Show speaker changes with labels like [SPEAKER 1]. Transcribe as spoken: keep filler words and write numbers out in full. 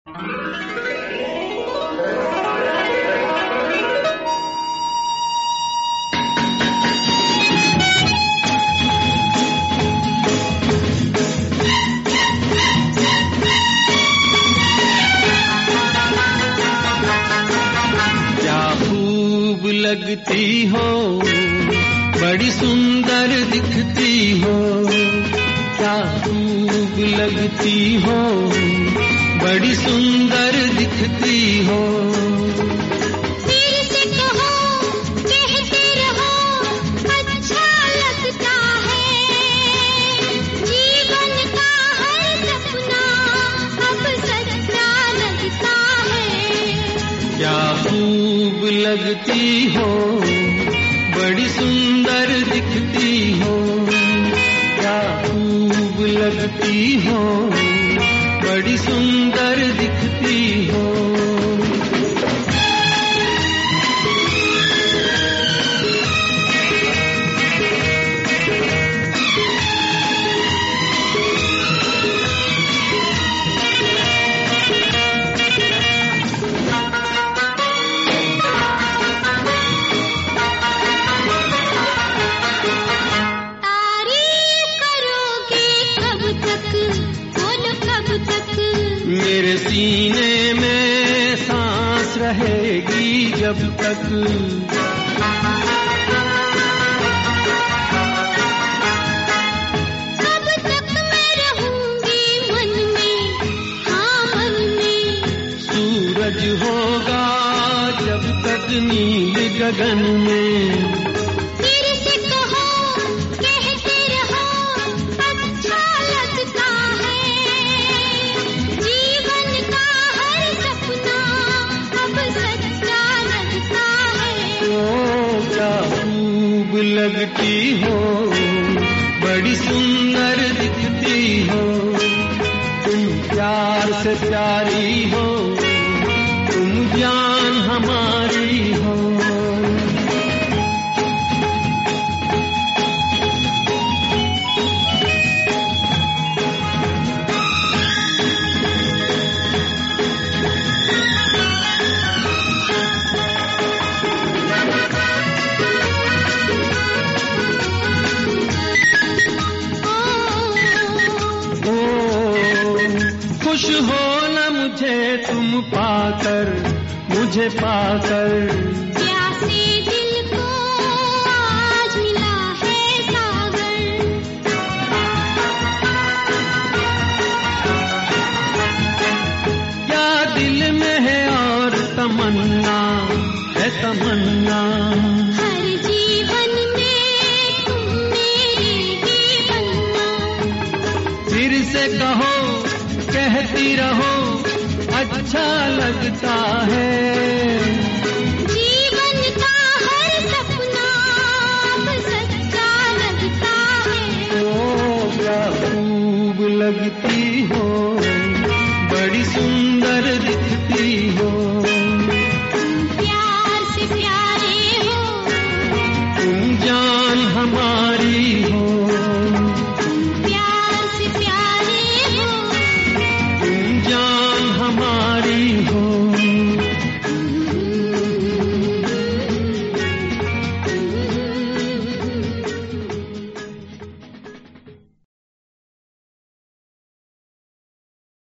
[SPEAKER 1] लगती हो, बड़ी सुंदर दिखती हो, क्या खूब लगती हो, बड़ी सुंदर दिखती हो।
[SPEAKER 2] फिर से कहो, कहते रहो, अच्छा लगता है, जीवन का हर सपना अब सच्चा लगता है।
[SPEAKER 1] क्या खूब लगती हो, बड़ी सुंदर दिखती हो, क्या खूब लगती हो, बड़ी सुंदर दिखती हो। मेरे सीने में सांस रहेगी जब तक,
[SPEAKER 2] तब तक मैं रहूंगी मन में, हाँ मन में।
[SPEAKER 1] सूरज होगा जब तक नील गगन में। लगती हो, बड़ी सुंदर दिखती हो, तुम प्यार से प्यारी हो, तुम जान हमारी हो। खुश हो न मुझे तुम पाकर, मुझे पाकर,
[SPEAKER 2] प्यासे दिल को आज मिला है सागर।
[SPEAKER 1] क्या दिल में है और तमन्ना है तमन्ना,
[SPEAKER 2] हर जीवन में तुम मेरे ही बनना।
[SPEAKER 1] फिर से कहो, कहती रहो, अच्छा लगता है,
[SPEAKER 2] जीवन का हर सपना अब सच्चा लगता है।
[SPEAKER 1] ओ क्या खूब लगती हो।